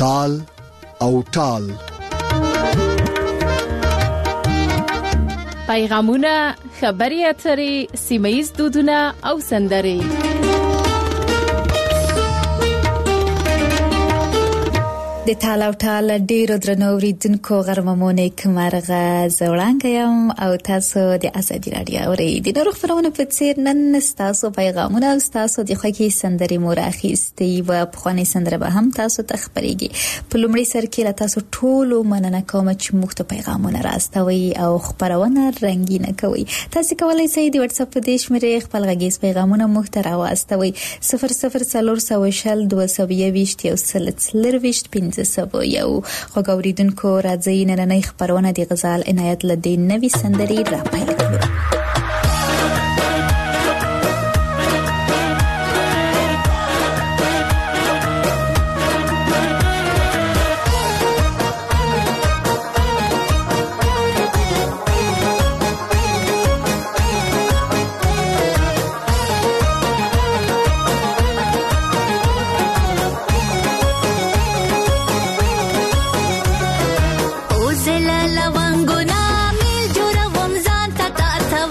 تال او ټال. پیغامونه، خبري اترې، سیمه‌یز دودونه او سندرې. د تال او ټال ډیرو درنو اوریدونکو غرممونه کمرغه زوړانګ یم او تاسو د ازادي رادیو اوریدونکو خبرونه په څیر نن تاسو پیغامونه او تاسو د خوږی سندرې مور اخیستي و په خوانې سندره به هم تاسو ته خبرېږي. په لومړي سر کې له تاسو ټولو مننه کوم چې موږ ته پیغامونه راستوي او خبرونه رنگینه کوي. تاسو کولای شئ د واتس اپ په دې شمیرې خپل غږیز پیغامونه موږ ته راوستوي 004022 یو خوږوریدونکو راځي نننۍ خبرونه د غزال عنایت لدې نوې سندرې را پیل کړو. لونګونه میل جوړوم ځان ته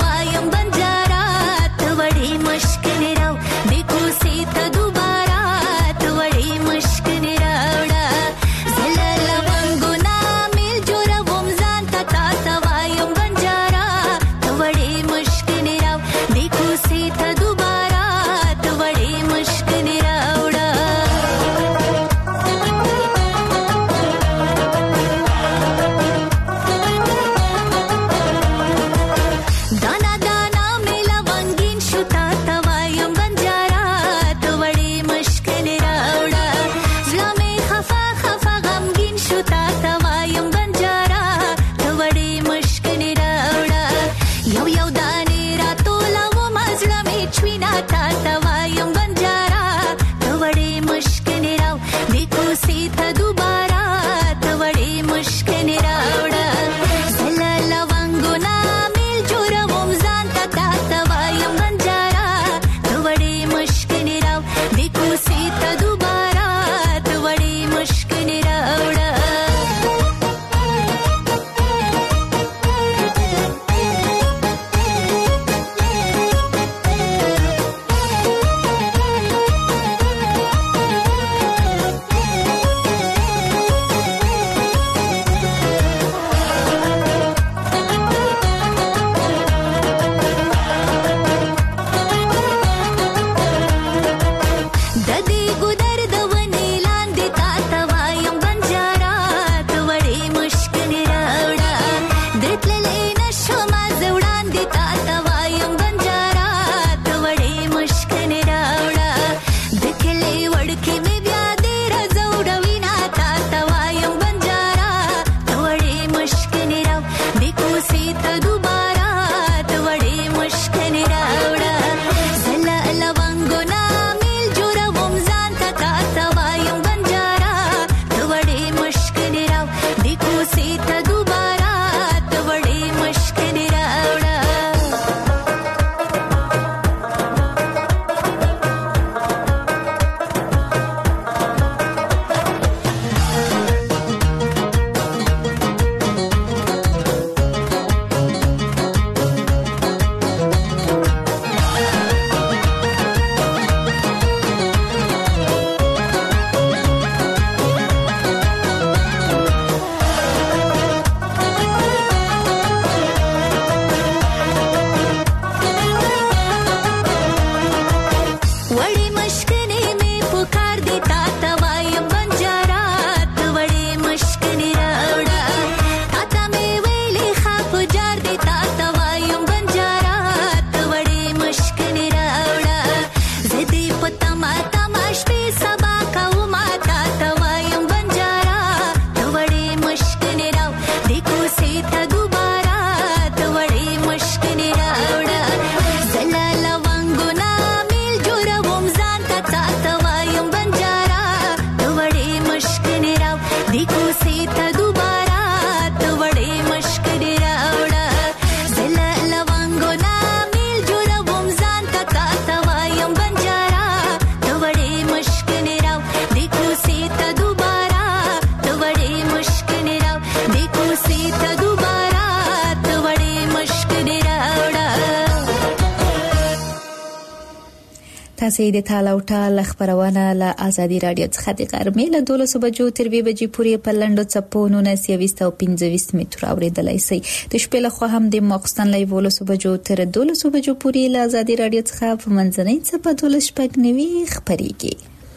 تاسو د تاله او ټال خبرونه له ازادي رادیو څخه د غرمې له 12 بجو تر 2 بجې پورې په لنډو څپو 1925 متر اوریدلای شئ. د شپې له خوا هم د ماخستن له 12 بجو تر 12 بجو پورې له ازادي رادیو څخه په منځنۍ څپه 12 خبريږي.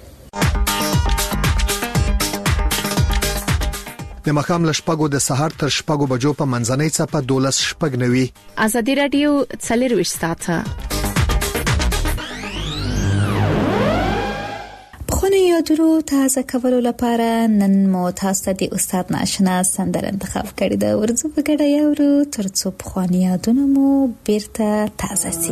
د مخام له شپږو د سحر تر شپږو بجو په منځنۍ څپه 12 ازادي رادیو 24 ساعته. خونی یادونو تازه کولو لپاره نن مو تاسو د استاد ناشنا سندره انتخاب کړې ده. ورځو په ګډه یورو ترڅو خونی یادونو مو بیرته تازه شي.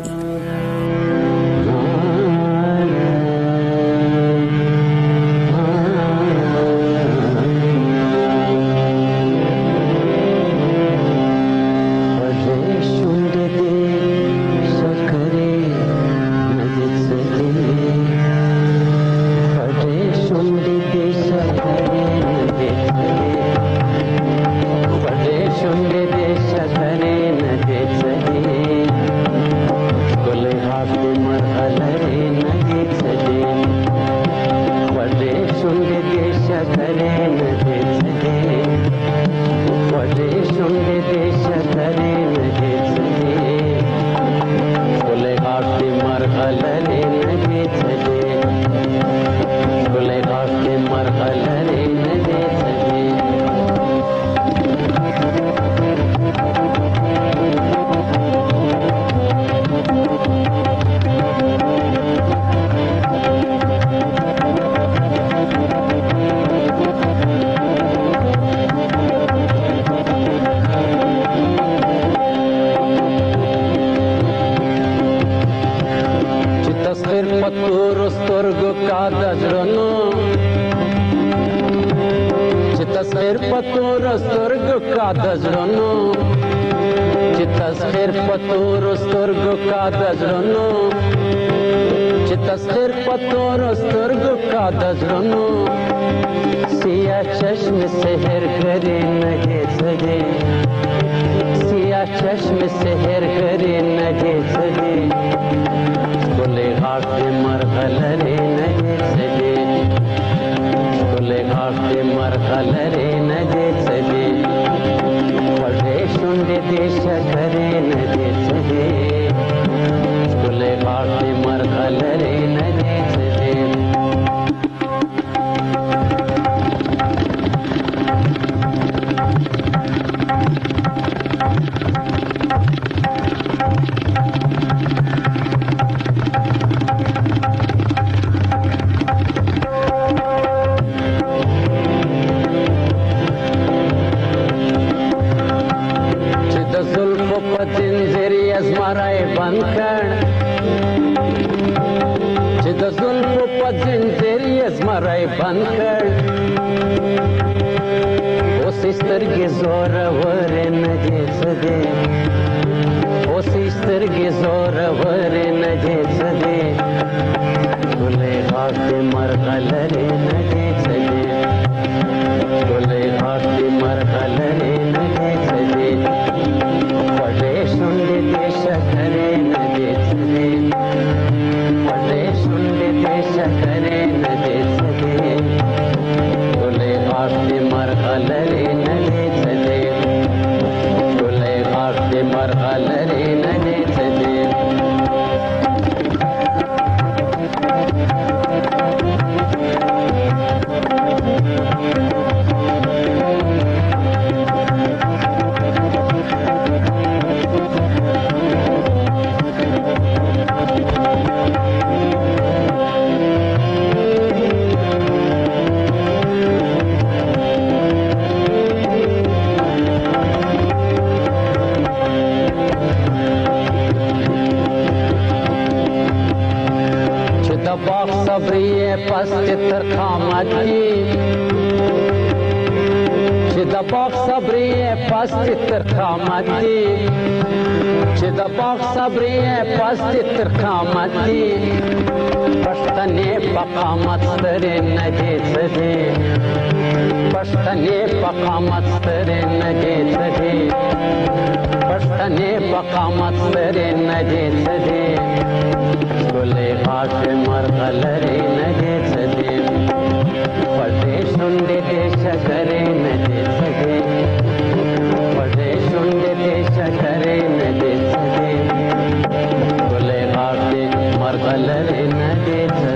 پښتنې په قامت لري نه دې څه دي ګلې غاښې مرغه لري نه دې څه دي خوږې شونډې دې شکرې نه دې څه دي خوږې شونډې دې شکرې نه دې څه دي ګلې غاښې مرغه لري نه دې څه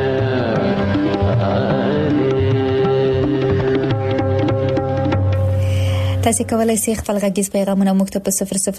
تاسو کولای شئ خپل غږیز پیغامونه موږ ته په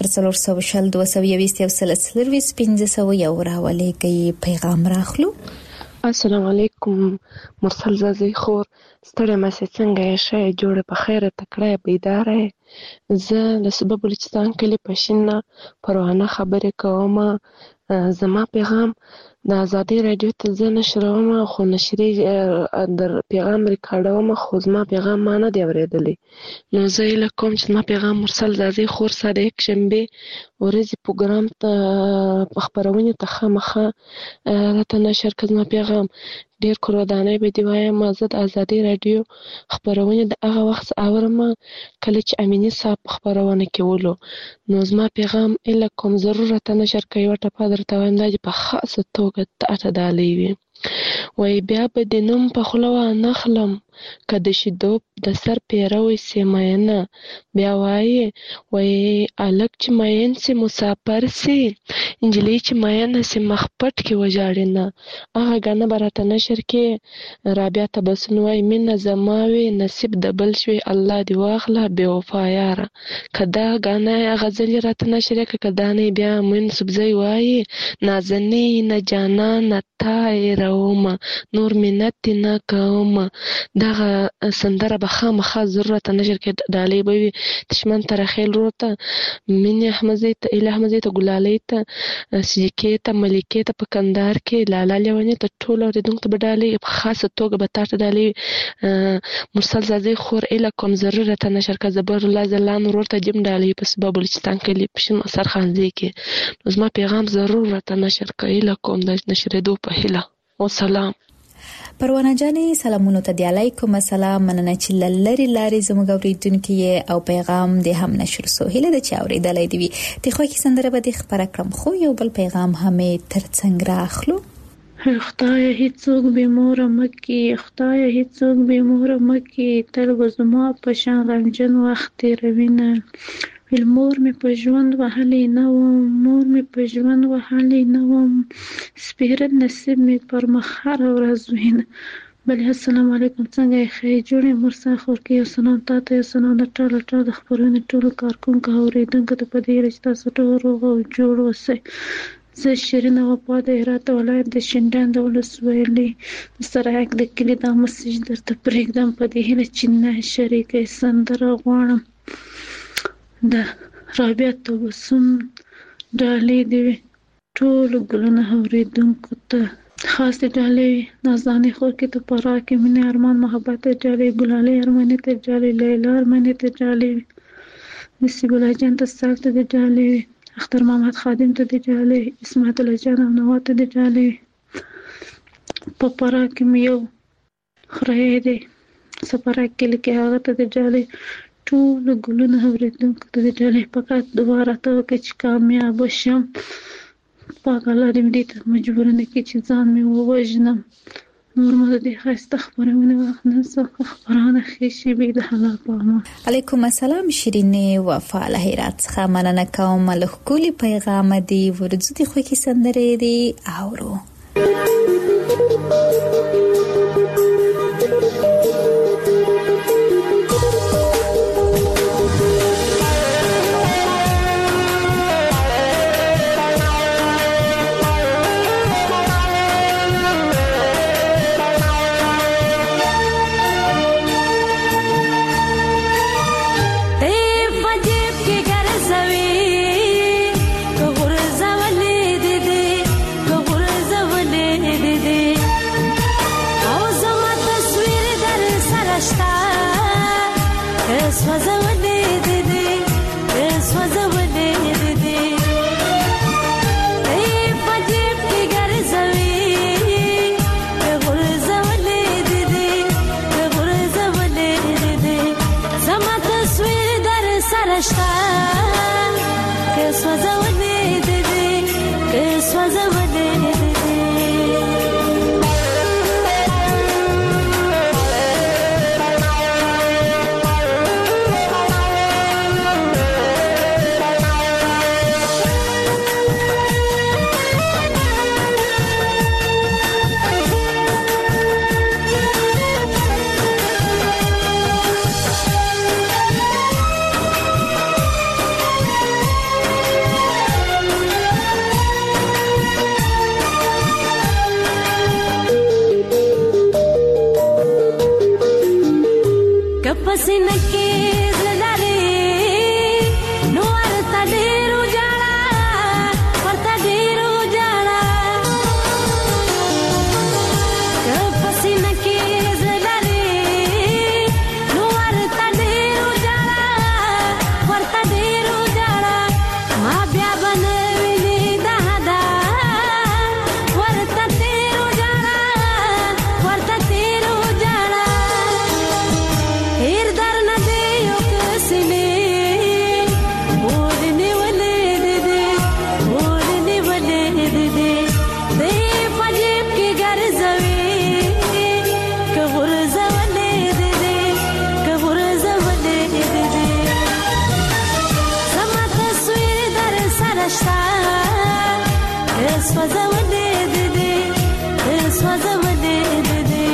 00422 یو راولېږئ پیغام راخلو. السلام علیکم مرسل زازی خور ستړی مې څنګه یې ښه جوړه په خیره تکړه بیداره زه د صوبه بلوچستان کلی پښینه پروانه خبرې کوم. زما پیغام د ازادي رادیو ته زه نشروم خو نشري در پیغام ریکارډوم خو زما پیغام ما نه دی اورېدلی نو زه یې کوم چې زما پیغام مرسل زازی خور سره یک شنبه ورځې پروګرام ته خبرونه ته خامخه راته نشر کړه. زما پیغام ډیر کورودانه به دی وایم زه د ازادي رادیو خبرونه د هغه وخت اورم کله چې امینی صاحب خبرونه کولو نو زما پیغام اله کوم ضرورت نشر کوي ورته پادر ته وایم دا په خاصه توګه ته دالې وي وای بیا به د نوم په خلوا نخلم کده شیدو د سر پیروي سیماینه بیا وای الک چې ماین سي مسافر سي انجلی چې ماین سي مخپټ کې وجاړنه هغه غنه برته نشر کې رابعه تبسن وای من زماوي نصیب د بل شوي الله دی واخله بے وفا یاره کدا غنه غزل راته نشر کې کدا نه بیا من سبزي وای نازنی نه جانا نه تای روما نور منت نه کوم دغه سندره به خامخا ضرورت نشر کې دالې به دشمن تر خیل روته من احمدزي ته اله احمدزي ته ګلالي ته سجکه ته ملکه ته په کندهار کې لالا لیونی ته ټول اوریدونکو ته بدالې په خاصه توګه به تاسو دالې مرسل زازي خور اله کوم ضرورت نشر کې زبر الله زلان ورته جم دالې په سبب بلوچستان کې پښین اثر خانځي کې زما پیغام ضرورت نشر کې اله کوم د نشریدو په هله والسلام. پروانه جانې سلامونه ته دی علیکم السلام مننه چې لری لاري زموږ اوریدونکو او پیغام دې هم نشر سو هله د چا اوریدلې دی ته خو کې سندره به دې خبره کړم خو یو بل پیغام همې ترڅنګ راخلو. خدای هیڅوک به مور مکي خدای هیڅوک به مور مکي تر وزما په شان غمجن وخت روینه مور می په ژوند وهلې نه وم مور می په ژوند وهلې نه وم سپیره نصیب می پر مخه ورځ وینه بل السلام علیکم څنګه یې خې جوړې مرسا خور کې یو سلام تاسو یو سلام د ټول خبرونه ټول کارکونکو اوریدونکو ته په دې رښتا سټو روغ او جوړ وسه. زه شیرینه وفا د هرات ولایت د شینډان د ولسوالۍ سرایک د کلی د مسجد درته پرېږدم په دې هیله چې نه شریکه سندره غواړم د رابعه تبسم ډالۍ دی ټول ګلونه اوریدونکو ته خاص ډالۍ نازاني خور کې ته پرا کې مینه ارمان محبت ډالۍ ګلالي ارماني ته ډالۍ لیلا ارماني ته ډالۍ نصیب الله جان ته سالته ډالۍ اختر محمد خادم ته ډالۍ اسماعیل الله جان او نوات ته ډالۍ په پرا کې یو خره دی سپارا کې لکه هغه ته ډالۍ ټول ګلونه اوریدونکو ته ډالۍ فقط دوباره ته چې کامیاب شم پاک الله دې دې ته مجبور نه کړي چې ځان مې ووژنم نور مو دې خسته خبرونه نه خبرانه خېشي به د حلال پامه. علیکم السلام شیرینه وفا له هرات څخه مننه کوم له کلی پیغام دی ورځ دې خو کې سندره دی اورو. پسینه کې زړه لري نو ورته ډېر وژاړه ورته ډېر وژاړه که پسینه کې زړه لري نو ورته ډېر وژاړه ورته ډېر وژاړه ما بیا به نه ویني دا ده ورته تېر وژاړه ورته تېر وژاړه هېر درنه دې یو کسلې اور نیولې دې اور نیولې دې دې په جیب کې ګرځوي که غورځولې دې که غورځولې دې زما تصویر در سره شته که سوځولې دې که سوځولې دې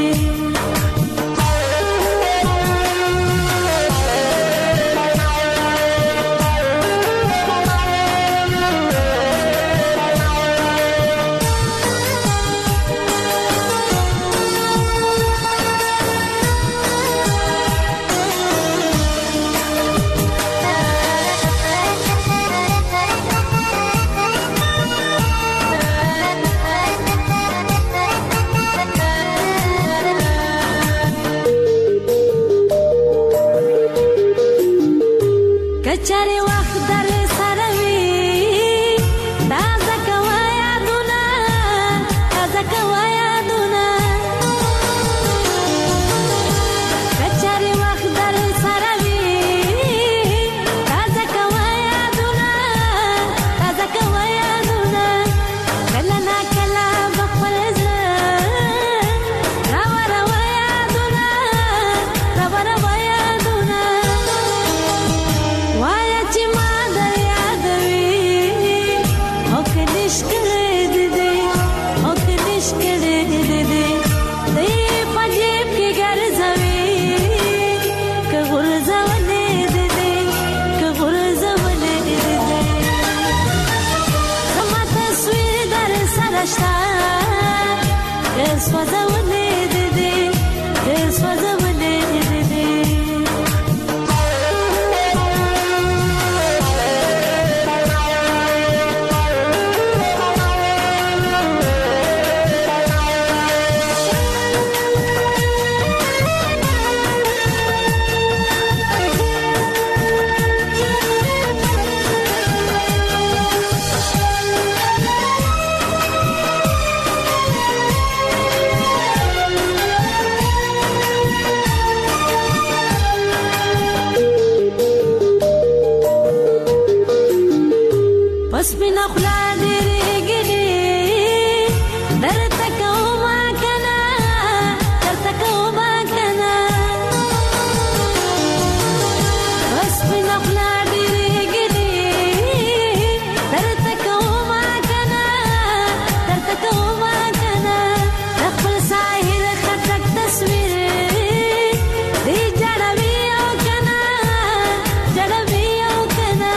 کچاري وخت در سره وي تازه کوه یادونه تازه کوه یادونه کچاري وخت در سره وي تازه کوه یادونه تازه کوه یادونه کله نا کله به خپل زړه راوروه یادونه راوروه یادونه وایه چې ما در یادوي او که نش کړی دې او که نش کړی دې دې په جیب کې ګرځوي که غورځولې دې که غورځولې دې زما تصویر در سره شته که سوځولې دې که سوځولې دې پس مې نه خوله ډېرېږي درته کومه که نه درته کومه که نه پس مې نه خوله ډېرېږي درته کومه که نه درته کومه که نه د خپل ساحل خټک تصویر دې جوړوي او که نه جوړوي او که نه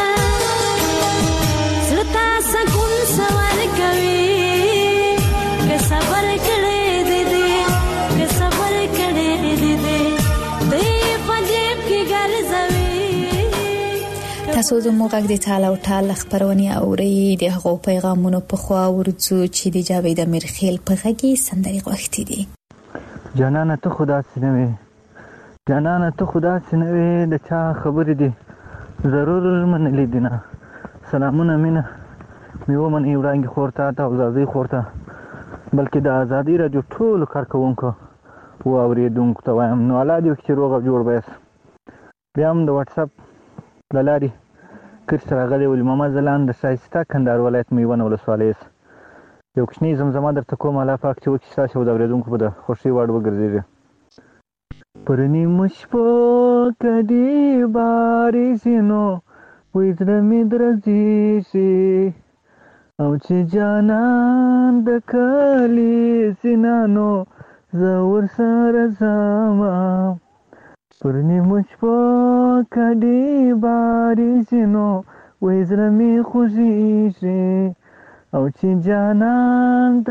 زړه ته سکون سوال کوي که صبر کړی دې که صبر کړی دې دې په جیب کې ګرځوي تاسو زموږ غږ د ټال او ټال خبرونه اوري د هغو پیغامونو په خوا ورځو چې د جاوید امیرخیل په غږی سندري غوښتي دي جانانه ته خدا سينوي جانانه ته خدا سينوي د چا خبرې دي ضرور من لیدنه سلامونه مینه میو من ایوړانګي خورته تا آزادۍ خورته بلکې د آزادۍ راډیو ټول کارکونکو او اوریدونکو ته وایم نو الله دې چې روغ جوړ بیس بیا هم د واتس اپ د لارې کړ سره غلي ول محمد زلان د شایسته کندهار ولایت میوه ولسوالۍ یو کوچنی زمزمه درته کوم الله پاک چې وکړي تاسو د اوریدونکو په د خوشي وړ وګرځي پرنی مشپو کدی بارشینو وې زړه مې درځي شي او چې جانان د کلی سینانو زه ورسره ځمه پرنی مشپو کدی بارشینو وې زړه مې خوږیږي او چې جانان د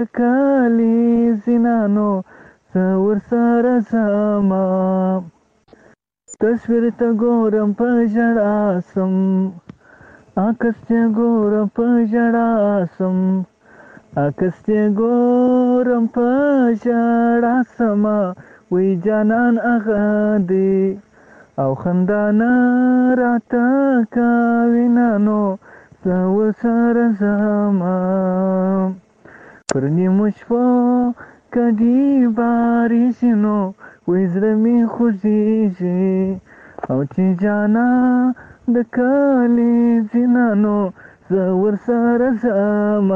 کلی سینانو زه ورسره ځمه تصویر ته ګورم په ژړا سم عکس ته ګورم په ژړا سم عکس ته ګورم په ژړا سم وی جانان هغه دی او خندا نه راته کوي نو زه ورسره ځمه پر نیمو شپو کدی بارېږي نو وی زړه مې خوږېږي او چې جانا د کلي ځینه نو زه ورسره ځمه.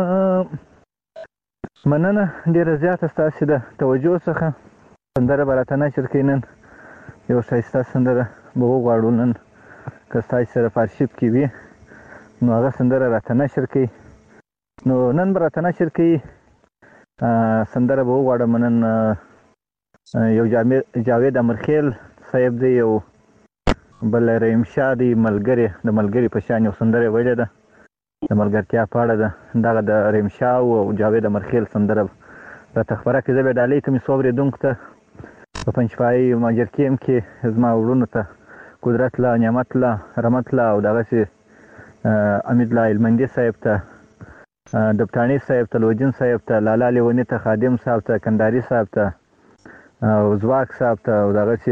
مننه ډېره زیاته ستاسې د توجه څخه. سندره به راته نشر کوي نن یو ښایسته سندره به وغواړو نن که ستاسې سره په ارشیف کې وي نو هغه سندره راته نشر کوي. نو نن به راته نشر کوي سندره به وغواړم نن یو جاوید امرخیل صاحب دی یو بل رحیم شاه دی ملګری د ملګري په شان یو سندره ویلې ده د ملګرتیا په اړه ده دغه د رحیم شاه او جاوید امرخیل سندره راته خپره کړي. زه به ډالۍ کوم څو اورېدونکو ته په پنجپایي ماجر کیم کې زما وروڼو ته قدرت الله نعمت الله رحمت الله او دغسې امید الله علمندي صاحب ته دبټاني صاحب ته لوجین صاحب ته لالا لیوني ته خادم صاحب ته کنداري صاحب ته او زواک صاحب ته او دغسې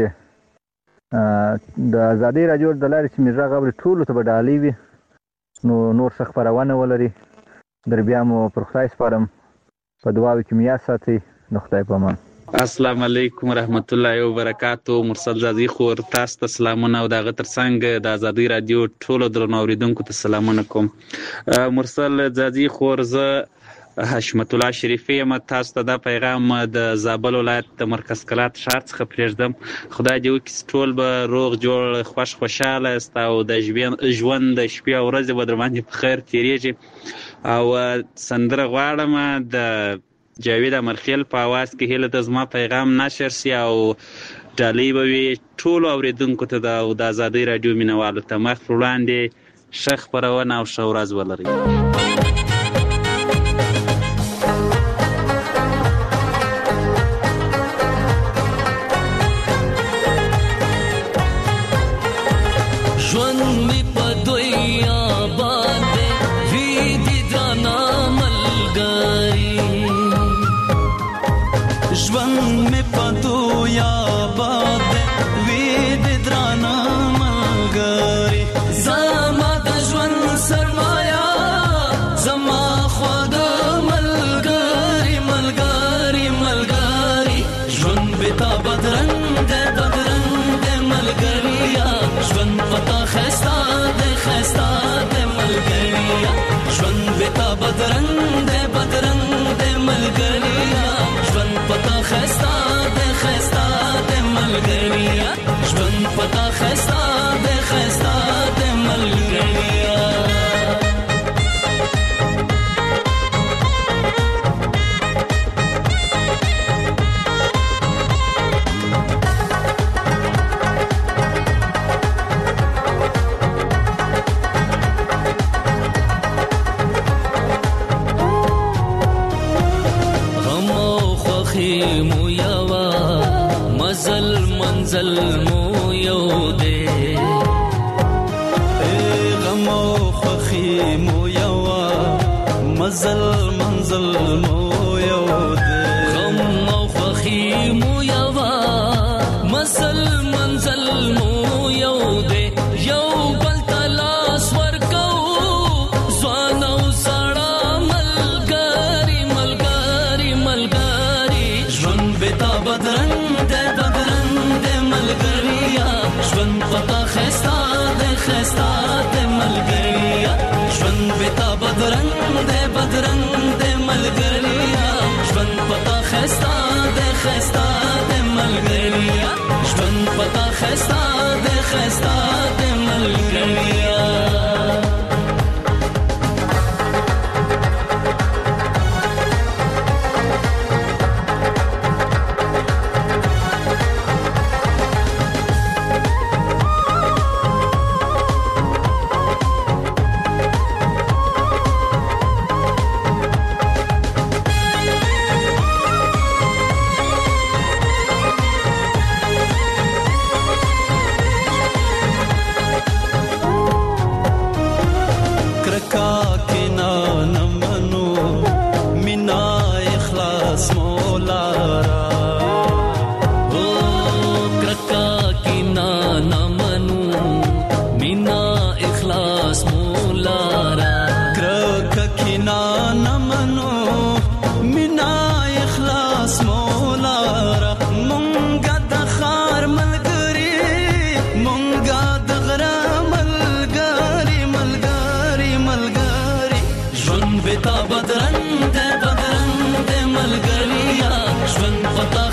د ازادۍ راډیو د لارې چې مې غږ اوري ټولو ته به ډالۍ وي نو نور څه خپرونه ولري در بیا مو پر خدای سپارم په دعاوو کې مې یاد ساتئ د خدای په امان. السلام علیکم ورحمت الله وبرکاتو. مرسل زازي خور تاسو ته سلامونه او دغه ترڅنګ د ازادۍ رادیو ټولو درنو اوریدونکو ته سلامونه کوم. مرسل زازي خور زه حشمت الله شریفی یم. تاسو ته دا پیغام د زابل ولایت د مرکز کلات ښار څخه پرېږدم. خدای دې وکړي ټول به روغ جوړ خوشحاله یاست او د ژوند د شپې او ورځې به در باندې په خیر تېرېږي. او سندره غواړم د جاوید امرخیل په اواز کې هیله ده زما پیغام نشر سي او ډالۍ به وي ټولو اورېدونکو ته د ازادۍ راډیو مینوالو ته. مخ پر وړاندې ښه خپرونه او ښه ورځ ولرئ.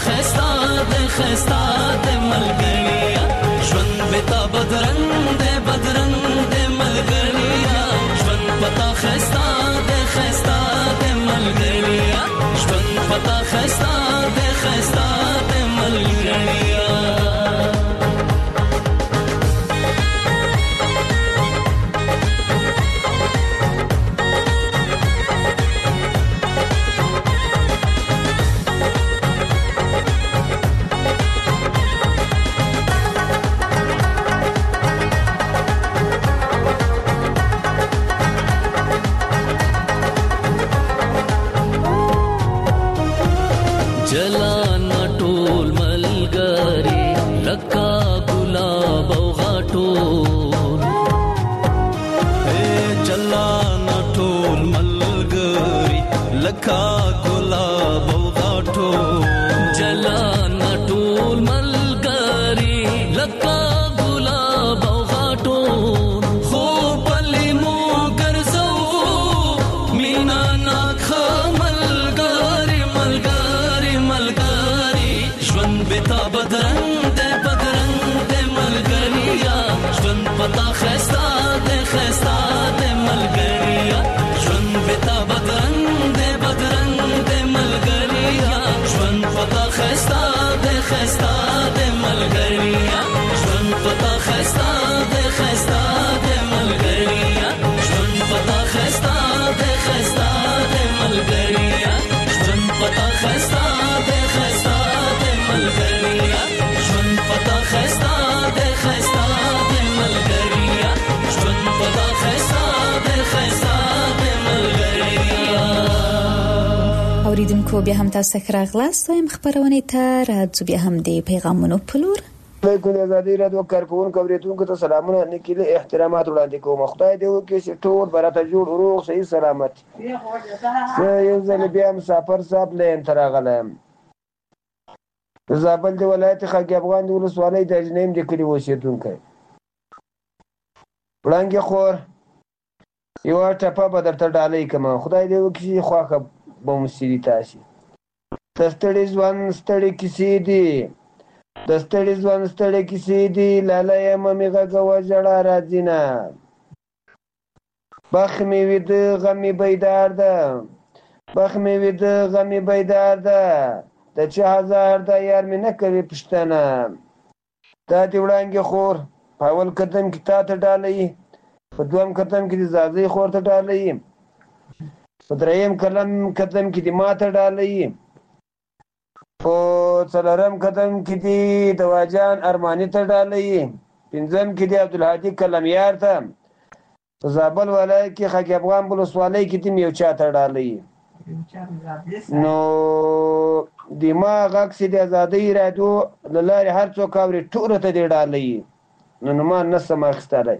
خستا د خستا د ملګریا ژوند بتا بدرنګ د ملګریا ژوند پتا خستا د ملګریا ژوند پتا خستا د ملګریا जलाना टोल मलगरी लका गुलाब औ घाटोल जलाना टोल मलगरी लका गुलाब औ घाटोल जलाना टोल मलगरी लका गुलाब औ घाटोल खो पली मो करजो मीना ना खमल بتا بدرنګ د ملګریا ژوند پتا خستا د ملګریا ژوند بتا بدرنګ د ملګریا ژوند پتا خستا د ملګریا ژوند پتا خستا د ملګریا ژوند پتا خستا د ملګریا ژوند پتا خستا د ملګریا ژوند پتا خستا د ملګریا ژوند پتا خستا د ملګریا. اوریدونکو بیا هم تاسو ښه راغلاست وایم خبرونه ته راځو بیا هم د پیغامونو په لور. علیکم ازادي رادیو کارکونکو اوریدونکو ته سلامونه نکله احترامات وړاندې کوم. خدای دې وکړي چې ټول برته جوړ روغ صحیح سلامت. یو ځل بیا مسافر صاحب لین تر غلم زابل دی ولایت خاک افغان دی ولسوالۍ د اجنیم د کلی اوسېدونکی وړانګې خور یوه ټپه به درته ډالۍ کړم. خدای دې وکړي خوښه به مو سي تاسې. د ستړي ژوند ستړې کیسې دي د ستړي ژوند ستړې کیسې دي لاله یم مې غږوه ژړا راځي نه بخ مې ویده غم مې بیدار ده بخ مې ویده غم مې بیدار ده د چه هزار دا یار مې نه کوي پښتنه. دا دې وړانګې خور په اول قدم کې تا ته ډالۍ په دویم قدم کې د زازۍ خور ته ډالۍ په دریم قدم کې د ما ته ډالۍ په څلورم قدم کې د دواجان ارماني ته ډالۍ پنځم کې د عبدالهادي کلمیار ته په زابل ولایت کې خاک افغان ولسوالۍ کې د یو چا ته ډالۍ. نو د ما غږ چې د ازادۍ راډیو له لارې هر څوک اوري ټولو ته دې ډالۍ نو ما نه سم اخیستلی.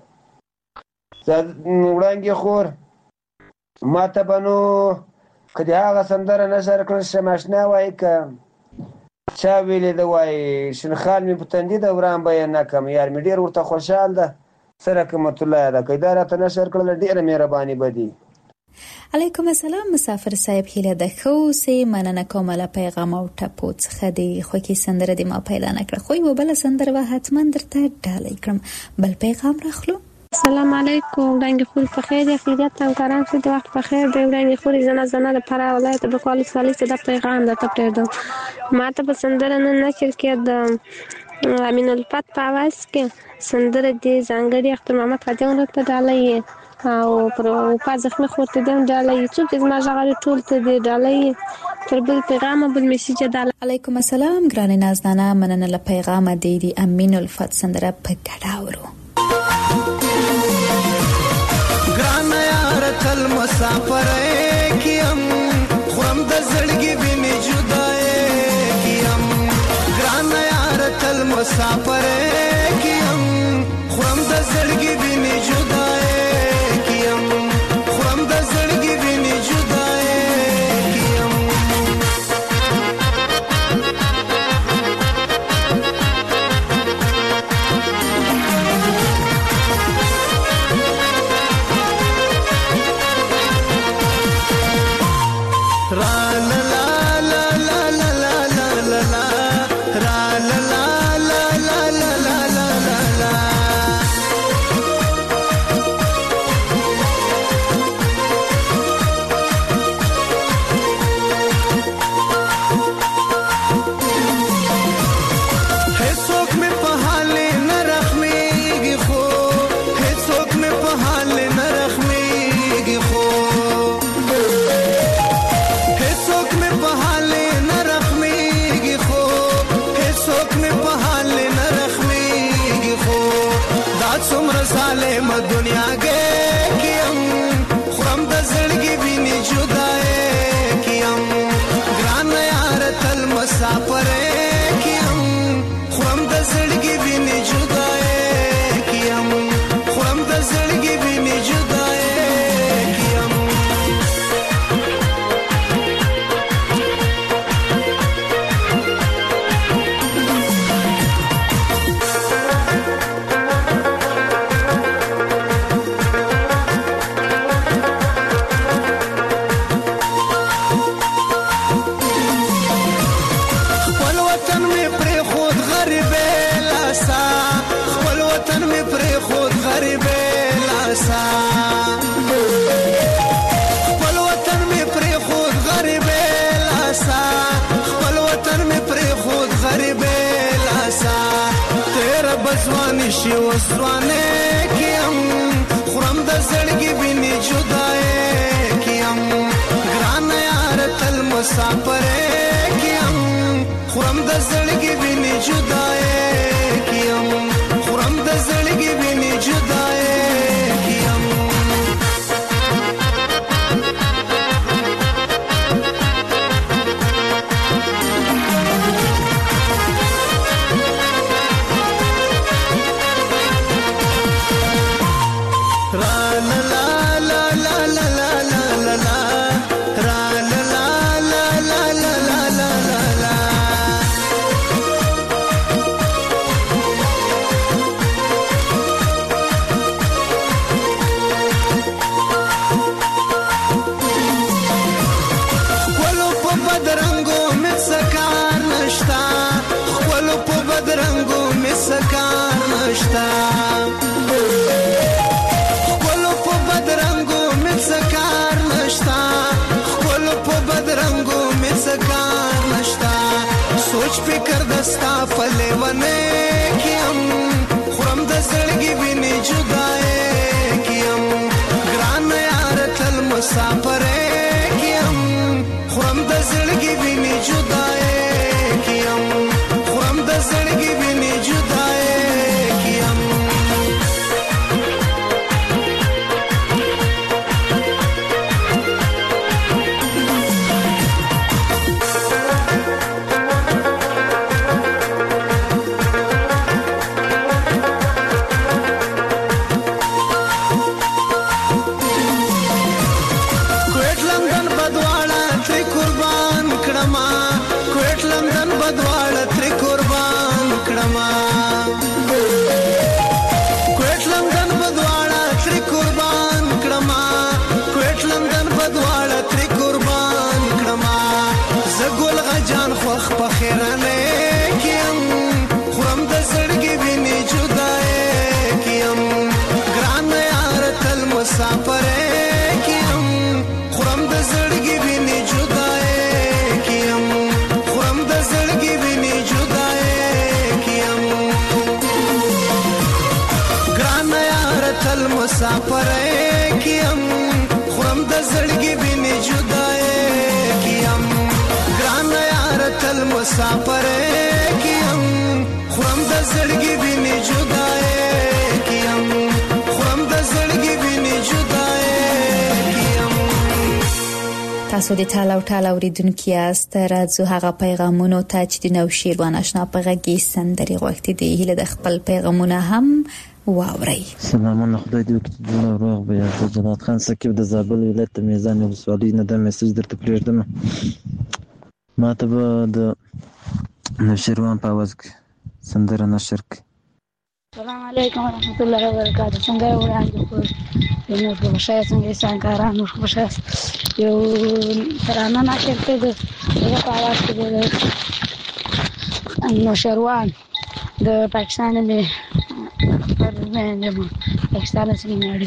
وړانګې خور ما ته به نو که د هغه سندره نشر کړل شم اشنا وایي که چا ویلې ده وایي شنخال مې په تندي ده وران به یې نه کړم یار مې ډېر ورته خوشحال ده سره رحمت الله ده که دا راته نشر کړله ډېره مهرباني به دي. علیکم السلام مسافر صاحب هیله ده ښه اوسئ مننه کوم له پیغام او ټپو څخه د خوږې سندره د ما پیدا نه کړه خو یوه بله سندره به حتما درته ډالۍ کړم. بل پیغام راخلو. السلام علیکم وړانګې خورې په خیر یې خیریت همکاران ښه د وخت په خیر دی. وړانګې خورې زنه د فراه ولایت بکوال ولسوالۍ څخه دا پیغام درته پرېږدم. ما ته په سندره نن نشر کې د امین الفت په اواز کې سندره د ځانګړي اختر محمد خادم ورته ډالۍ او پر په زخمي خورته دم ډالۍ څوک چې ما ژغوري ټول ته دی ډالۍ تر بل پیغام بل میسیج ډالۍ. علیکم السلام ګرانه نازنانه مننه له پیغام د امین الفت سندره په ګډا ورو. ګرانه یار تل مسافر کیم خرم د زړګي ویني جدای کیم ګرانه یار تل مسافر کیم خرم د زړګي ویني جدای la la la la la la la la څومره ظالم دنیا کې کیم خورم د زړګي ویني جدای کیم ګران یار تل مسافر کیم خورم د زړګي ویني جدای کیم خورم د زړګي ویني جدای کیم خپل وطن می پرې خود غریب لاسا خپل وطن می پرې خود غریب لاسا تیرا بزوانی شي وسوانه کیم خورم د زړګي ویني جدای کیم ګران یار تل مسافر کیم خورم د زړګي ویني جدای کیم خورم د زړګي ویني جدای سوچ فکر دستا فلیونه کیم خورم د زړګي ویني جدای کیم ګران یار تل مسافر کیم خورم د زړګي ویني جدای کیم خورم د زړګي ویني جدای کیم پخیرانه کیم خورم د زړګي ویني جدای کیم ګران یار تل مسافر کیم خورم د زړګي ویني جدای کیم خورم د زړګي ویني جدای کیم ګران یار تل مسافر کیم خورم د زړګي ویني جدای کیم ګران تل مسافر کیم خورم د زړګي ویني جدای کیم خورم د زړګي ویني جدای کیم تاسو د ټاله او ټاله اوریدونکو یاست راځو هغه پیغامونو ته چې د نوشیروان آشنا په غږی سندري غوښتي دي هله د خپل پیغامونه هم واوري. سلامونه خدای دې وکړي روغ به یا جنات خان سکیب د زابل ولایت میزان ولسوالۍ نه د میسج درته پریږدم ما ته به د نوشیروان په आवाज کې سندره نشر کړي. السلام علیکم ورحمت الله وبرکاته. څنګه وړاندې کوم نو په شای څنګه څنګه نو په شای یو ترانه نشر کړي د په आवाज کې د نوشیروان د پاکستان نه پاکستان سره نړۍ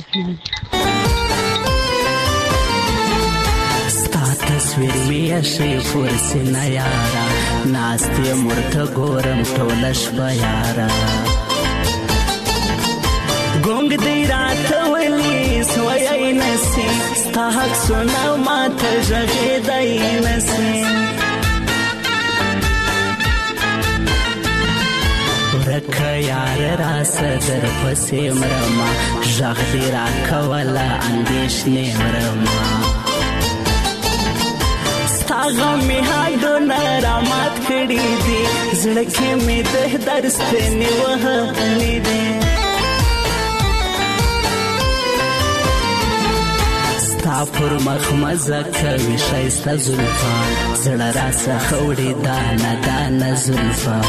تصویر می شي فرسنا یارا ناستې مرته ګورم ټولش بیارا ګونګ دی رات ولي سوي نسي ستا حق سنا ماته ژغې دی نسي ورکه یار را صدر پسې مرما ژغ دې را کوله اندېښنې مرما ستا غم مې هډونه رامات کړي دي زړه کې مې د درد ستنې وهلې دي ستا پر مخ مزه کوي ښایسته زلفان زړه راڅخه وړي دانه دانه زلفان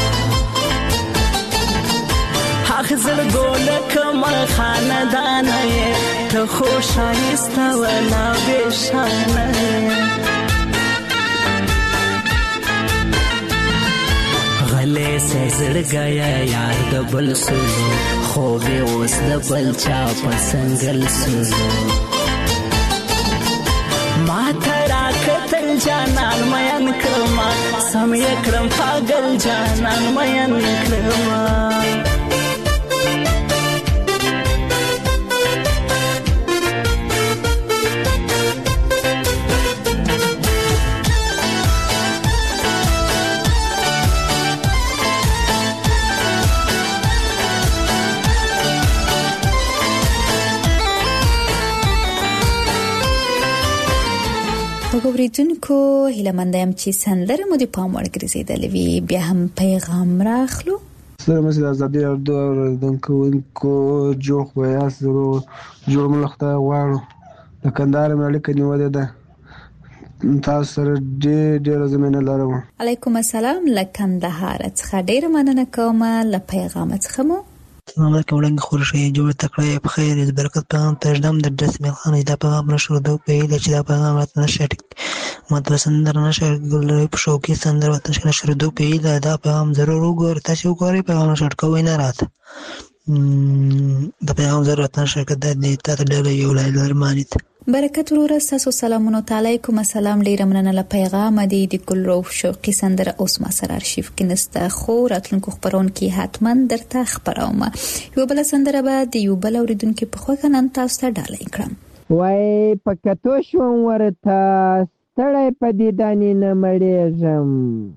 حق زړګو لکه خاندانه یې ته خو ښایسته ولا بېشانه یې غلی سې زړګیه یار د بل سولو خوب یې اوس د بل چا په سنګل سولو ما ته راکتل جانان مین کړما سم یې کړم پاگل جانان مین کړما وګورئدونکو هیله مند یم چې سندره مو د پام وړ ګرځېدلې وي بیا هم پیغام راخلو سره مې د ازادي راډیو اوریدونکو جوړ ویاست جوړ ملخته غواړو د کندهار مې اړیکه نیولې ده تاسو سره ډېره زمینه لرم علیکم السلام له کندهار څخه ډېره مننه کوم له پیغام څخه مو السلام علیکم وړاندې خورشي جوړ تکړه په خیر د برکت پیغام تجدم د رسمي خان دا پیغام نشو د پیل چې دا پیغام راته نشه ماته سندر نشه ګل په شو کې سندر وته نشو د پیل دا پیغام ضرور وګور تاسو وګورئ پیغام نشه کوی نه راته د پیغام ضرورت نشه کده د تاسو ډېر یو لرمانیت برکت وروره تاسو سلامونه علیکم السلام ډیره مننه له پیغام دی د ګل روح شوقي سندره اوس ما سره ارشیف کې نسته خو راتلونکو خبرون کې حتما درته خبروم یو بل سندره به د یو بل اوریدونکو په خوګه نن تاسو ته ډالۍ کړم وای پکتو شوم ورته ستړی په دې دانې نه مړېږم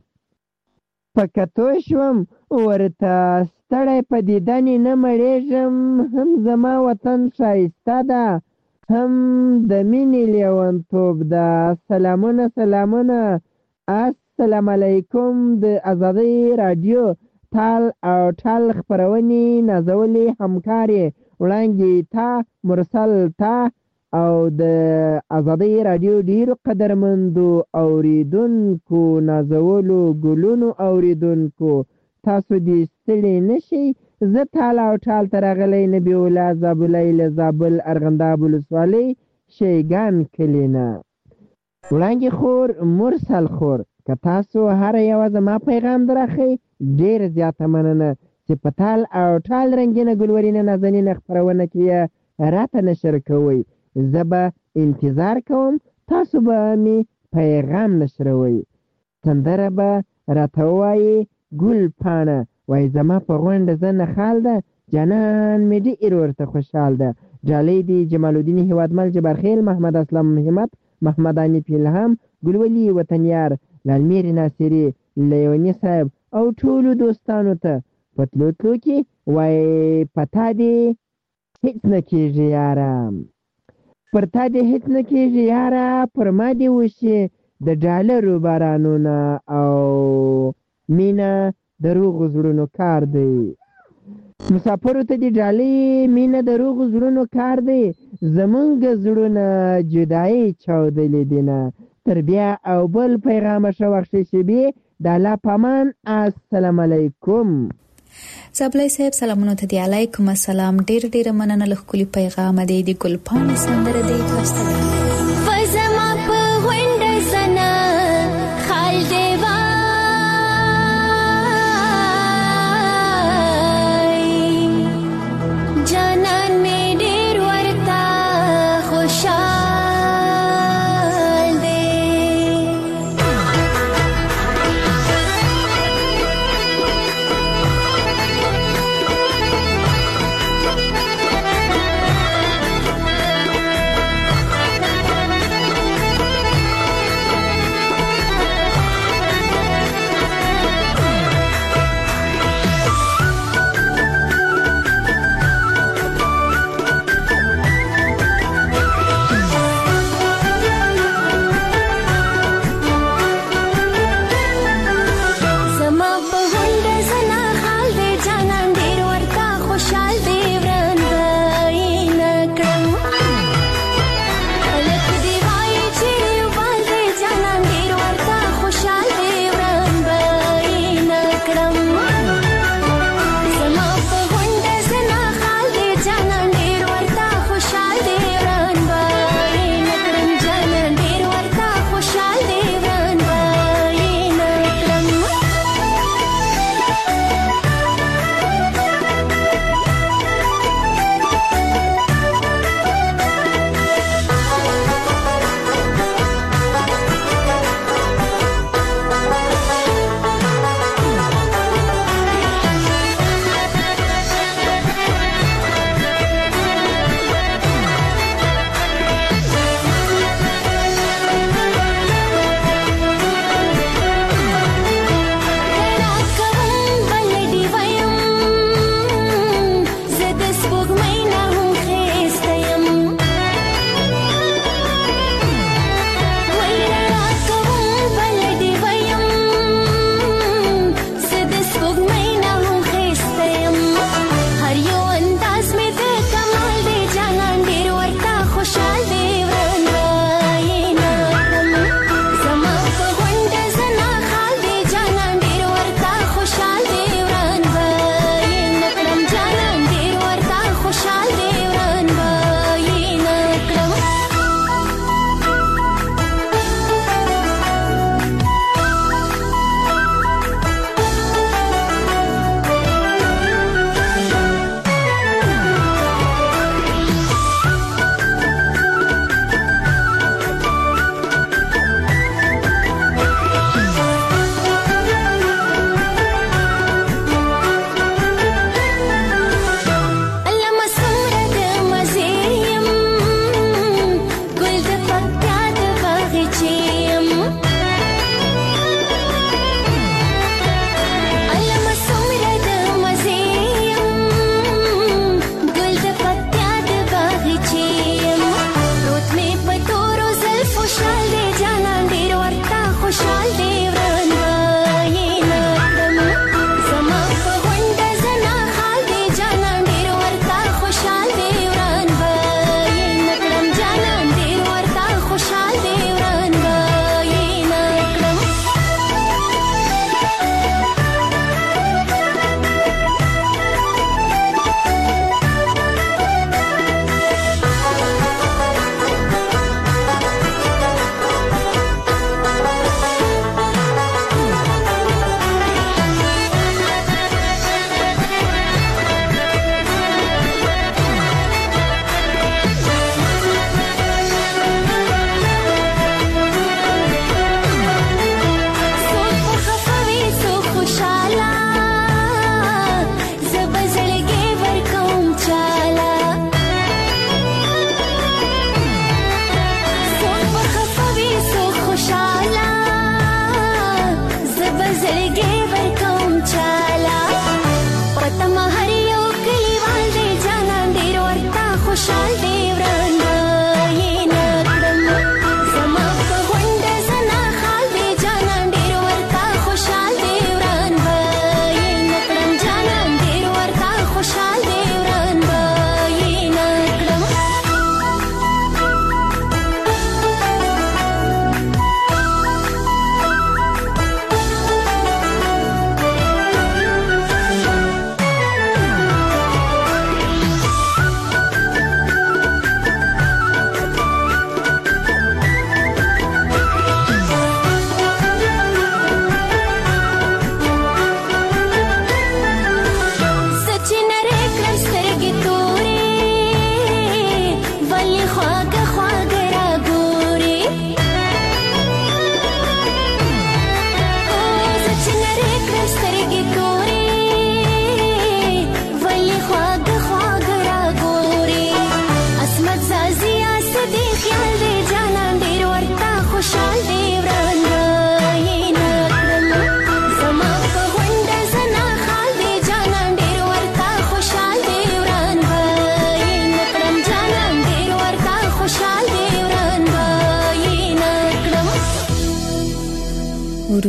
پکتو شوم ورته ستړی په دې دانې نه مړېږم هم زما وطن ښایسته ده هم د مینې لیونتوب ده سلامونه السلام علیکم د ازادي رادیو ټال او ټال خبرونې نازولې همکارې وړاندې تا مرسل تا او د ازادي رادیو ډیرو قدرمندو اوریدونکو نازولو ګلونو اوریدونکو تاسو دې ستړي نشئ زه ټال او ټال ترغلی نبی الله زابلیل زابل ارغنداب ولسوالۍ شیګان کلینا وړاندې خور مرسل خور که تاسو هر یو زما پیغام درخی ډیر زیاته مننه چې په ټال او ټال رنگینه ګلورینه نازنینه خبرونه کې راته نشر کوئ زه به انتظار کوم تاسو به می پیغام نشروئ سندره به راته وایي ګل پاڼه وای زما په غونډه زنه خال ده جانان مې ډېر ورته خوشحال ده جالۍ دی جمال الدین هیوادمل جبرخیل محمد اسلام همت محمد انیف الهام ګلولي وطنیار لالمیر ناصری لیونی صاحب او ټولو دوستانو ته پتلو کې وای پتا دی هیڅ نه کېږي یاره پر تا دی هیڅ نه کېږي یاره پر ما دی وشي د ډالرو بارانونه او مینا دروغ زړونو کار دی مسافرو ته دی ډالۍ مینه دروغ زړونو کار دی زمونږ زړونه جدایي چاودلې دینه تر بیا او بل پیغام شوخشي شبي د الله پامان السلام علیکم زابلای صاحب سلامونه ته دی علیکم السلام ډیر مننه له خولي پیغام دی د ګلپان سندره دی تاسو فزما په وینډه سنا خال دی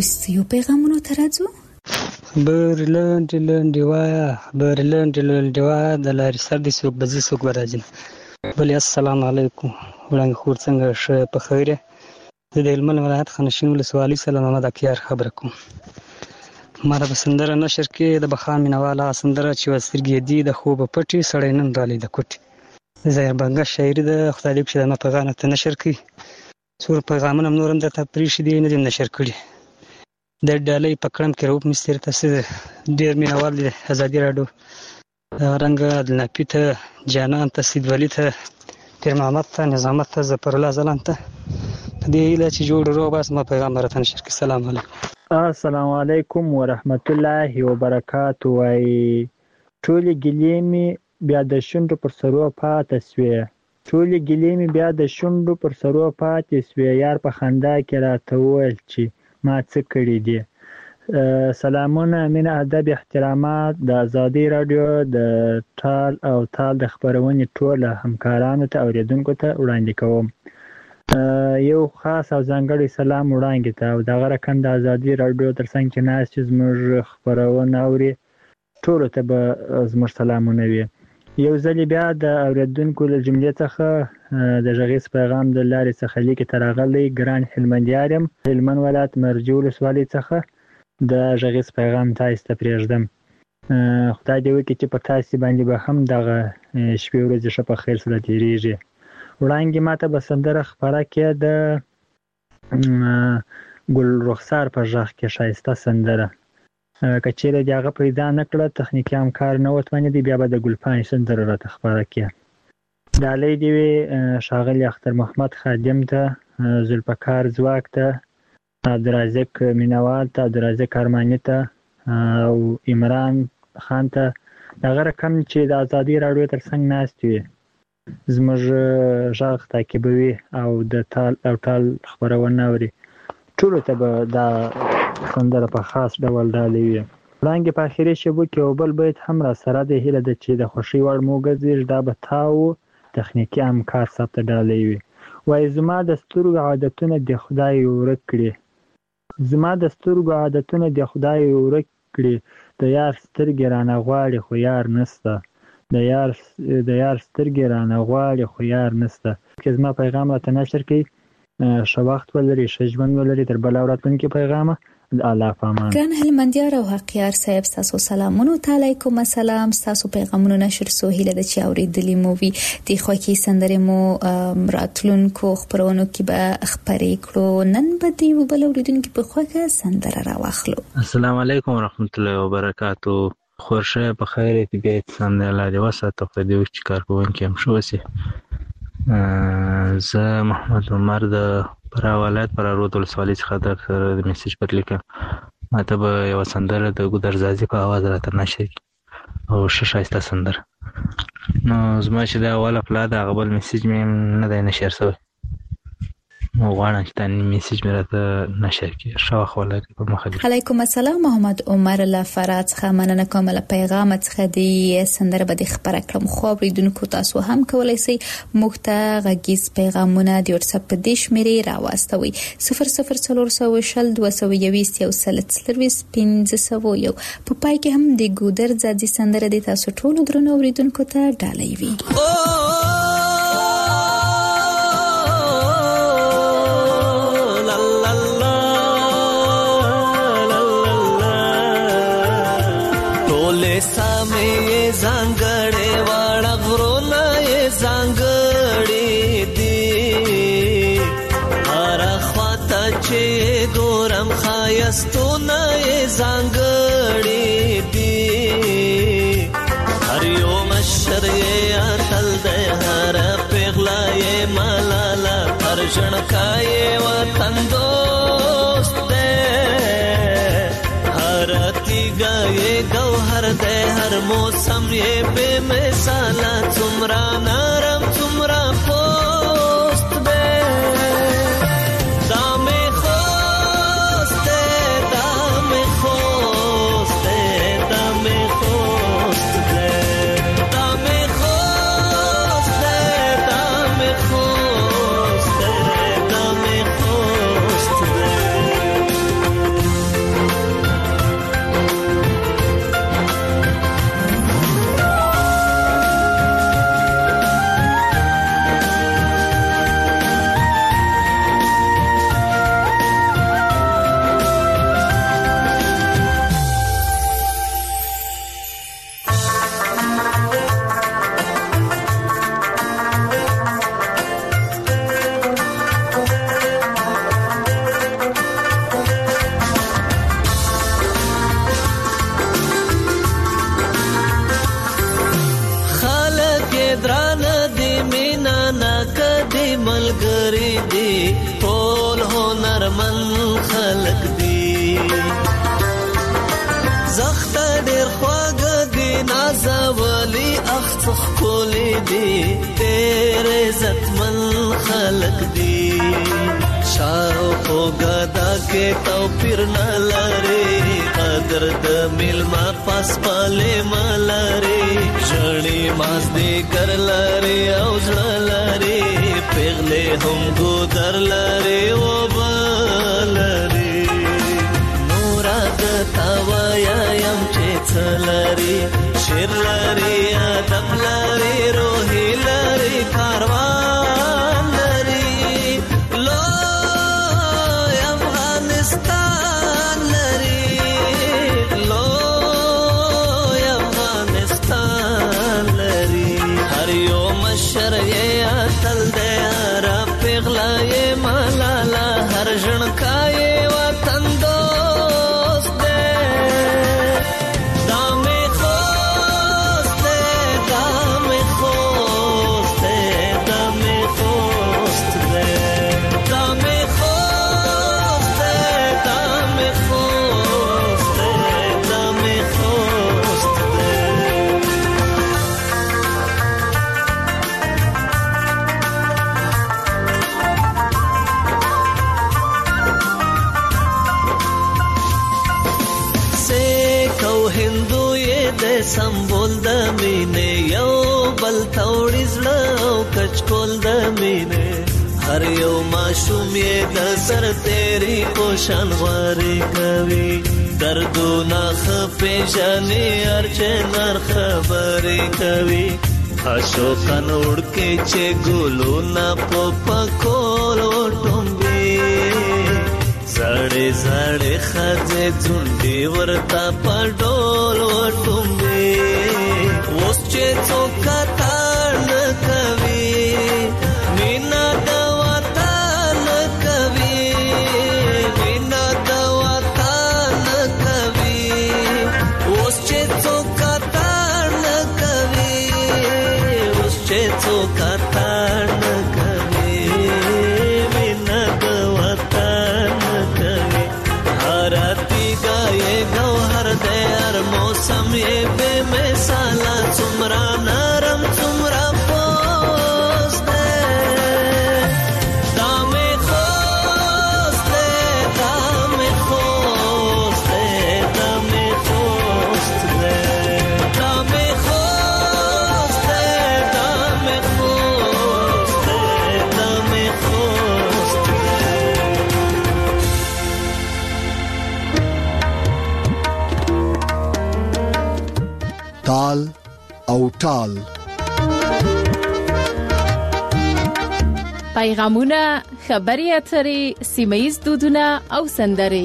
وروستیو پیغامونو ته راځو. خبرې لنډې وایه د لارې سر دې څوک به ځي څوک به راځي. بلې السلام علیکم وړانګې خور څنګه ښه په خیر یې؟ زه د هلمند ولایت خانشین ولسوالۍ سلام محمد اکیار خبره کوم. ما د سندره نشر کې د بخا مینهواله سندره چې سترګې دي د خوبه پټې سړی نن رالی د کوټې د ظاهر بنګه شاعري د خدای دې چې د ما پیغام ته نشر کړي څو پیغامونه هم نور هم درته پرېښي دي نه دي نشر کړي. د ډالۍ په کړم کې روپ مستر ته ډېر مینهوال دي ازادي راډیو رنګ عبدالنافي ته جانان ته سید ولی ته پیر محمد ته نظامت ته ظفر الله ځلان ته په دې هیله چې جوړ روغ بس ما پیغام راته نشر کړي. سلام علیکم. السلام علیکم ورحمت الله وبرکاتو. وایي ټولې ګیلې مې بیا د شونډو پر سرو پاتې سوې یار په خندا کې راته وویل چې ما څه کړي دي. سلامونه مینه ادب احترامات د ازادي راډیو د ټال او تال د خپرونې ټوله همکارانو ته اوریدونکو ته وړاندې کوم. یو خاص او ځانګړی سلام وړاندې ته او دغه رقم د ازادي راډیو ترڅنګ چې ناست چې زموږ خپرونه اوري ټولو ته به زموږ سلامونه وي. یو ځل بیا د اوریدونکو له جملې څخه د غږیز پیغام د لارې څخه لیکي ته راغلی ګران هلمندیار یم هلمند ولایت مرجو ولسوالۍ څخه د غږیز پیغام تاسو ته پرېږدم. خدای دې وکړي چې په تاسو باندې به هم دغه شپې ورځې ښه په خیر سره تېرېږي. وړاندې ماته به سندره خپره کې د ګل رخسار په غږ کې ښایسته سندره که چیرې د هغه پیدا نه کړه تخنیکي همکار نه وتوانېدی بیا به د ګلپاڼې سندره راته خپره کې. ډالۍ دې وي ښاغلي اختر محمد خادم ته ذوالفقار ځواک ته عبدالرازق مینوال ته عبدالرازق ارماني ته او عمران خان ته دغه رقم چې د ازادي راډیو ترڅنګ ناست وي زموږ غږ تعقیبوي او د تال او ټال خپرونه اوري ټولو ته به دا سندره په خاص ډول ډالۍ وي. وړاندې په اخري شیبو کې یو بل بیت هم را سره دی هیله ده چې د خوښۍ وړ مو وګرځېږي دا به تا و تخنیکي همکار صاحب ته ډالۍ وي. وایي زما د سترګو عادتونه د خدای ورک کړي د یار سترګې رانه غواړي خو یار نسته د یار سترګې رانه غواړي خو یار نسته. که زما پیغام راته نشر کړي ښه وخت ولري ښه ژوند ولري تر بله راتلونکي پیغامه الله پامان. ګران هلمندیار او حقیار صاحب ستاسو سلامونو ته علیکم السلام. ستاسو پیغامونو نشر سو هیله ده چې اوریدلي مو وي د خوښۍ سندرې مو راتلونکو خپرونو کې به خپرې کړو. نن به د یو بل اوریدونکي په خوښه سندره راواخلو. السلام علیکم ورحمت الله وبرکاتو. خورشه په خیر طبیعت سم الله دې وساتو خدای دې وکړي چې کارکوونکي هم ښه وسي. زه محمد عمر د فراه ولایت فراه رود ولسوالۍ څخه درته د میسج پر لیکم. ماته به یوه سندره د ګودرزازي په اواز راته نشر کړي او ښه ښایسته سندره. نو زما چې دا اوله پلا ده هغه بل میسج مې نه دی نشر شوی نو غواړم چې دا میسج مې راته نشر کړي. ښه وخت ولرئ په مخه دې. علیکم السلام محمد عمر له فراه څخه مننه کوم له پیغام څخه د سندره به د خبره کړم خو اوریدونکو تاسو هم کولای شئ موږ ته غږیز پیغامونه د واتساپ په دې شمیرې راواستوئ 00402221 په پای کې هم د ګودرزادي سندره د تاسو ټولو درنو اوریدونکو ته ډالۍ وي. سامې زنګړې واړه غرونه یې زنګړې دي هر خواته چې ګورم ښایستونه یې زنګړې دي هر یو مشر یې اتل دی هر پیغله یې ملاله هر ژړکا یې وطن دوست دی هر تیګه یې گوهر دی هر موسم یې بے مثاله څومره نرم څومره پوست دی دا مې خوست دی دا مې خوست دی دا مې خوست دی دا مې خوست دی دا مې خوست دی دا مې خوست دی من خلق دی زخته ډیر خواږه دی نازولی اخ کولی دی تیر عزت من خلق دی شاو خوګدا کې توپیر نه لري قدر د ملما پاس پاله ملري ژړې ماز دې کر لري او ځړ لري پیغله هم ګودر لري او بلري نورا د تاویا يم چې څلري شیر لري ادب لري روحي لري کاروان لري سمبول د مینې یو بل توړي زړه او کچکول د مینې هر یو معشوم یې د سر تیری کوشان غواري کوي دردونه خپېژنې ارچنر خبرې کوي اشوکن وړکې چې ګلونه په پکول وټومبي زړې زړې خځې ځونډې ورته په ډول وټومبي اوس چې څوک تاړ نه کوي مینا د وطن کوي مینا د وطن کوي اوس چې څوک تاړ نه کوي اوس چې څوک تاړ نه کوي مینا د وطن کوي هرتی گائے گوهر دے ہر موسم یہ بے مثالا څومره نرم څومره پوست دے دامه خوست دے دامه خوست دے دامه خوست دے دامه خوست دے دامه خوست دے دامه خوست دے تال او ټال پیغامونه خبري اترې سیمه‌یز دودونه او سندرې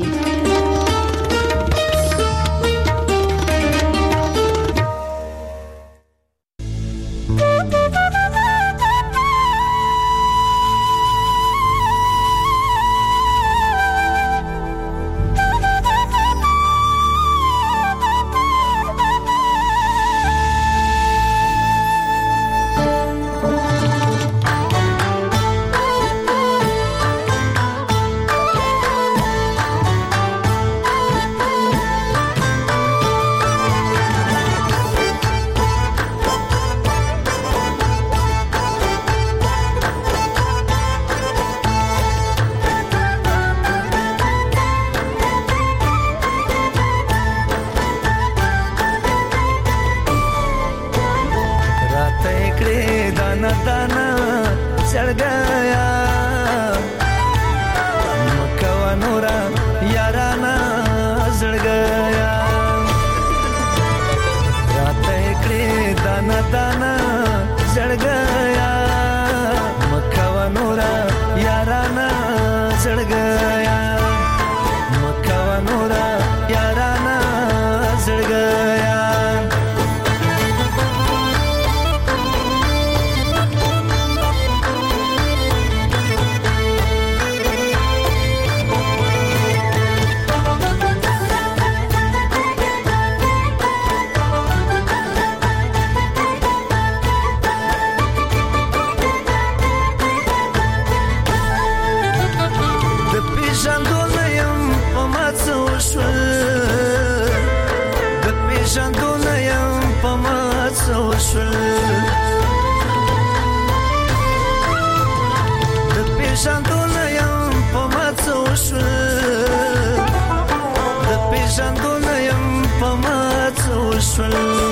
شول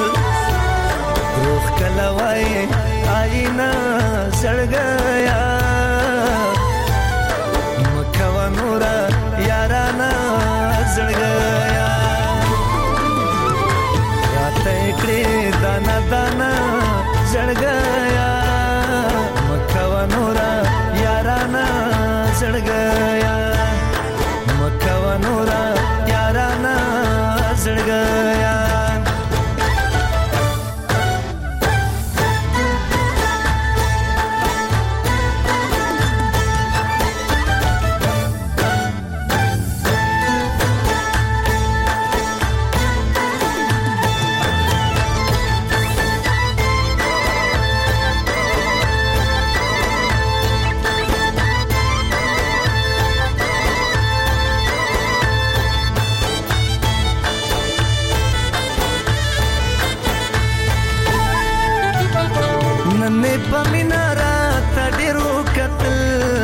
روح کلوای آینا زړګیا مکوا نورا یارانا زړګیا راته کړې دانا دانا زړګیا مکوا نورا یارانا زړګیا مکوا نورا یارانا زړګیا ننې پمینارا تډیرو کتل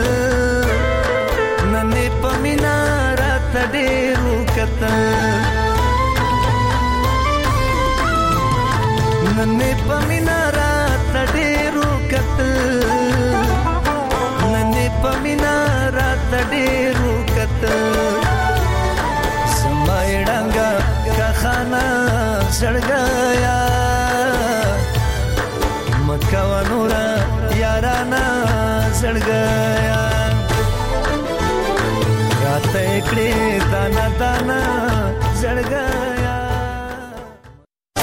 ننې پمینارا تډیرو کتل ننې پمینارا تډیرو کتل ننې پمینارا تډیرو کتل سمایډنګا کا خانا زړګیا مکوا نورا یارانا زړګیا راته کړې دانا دانا زړګیا